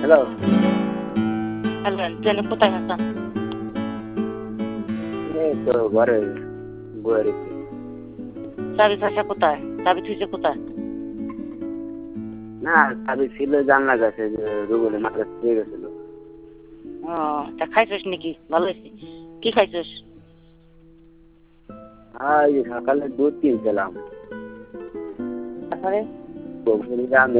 Hello. Hello, ট্রেনে কোথায় আছেন? এই তো ঘরে বয়ে রয়েছি। চাবি ফাঁসা কোথায়? চাবি থুইছে কোথায়? না, চাবি ছিল জানলা কাছে, রুবেলের মাথা ছিঁড়ে গেছিল। ও, তা খাইছিস নাকি? ভালো হয়েছে। কি খাইছিস? আর এই সকালে দুধ কিনছিলাম। তারপরে বলছিলাম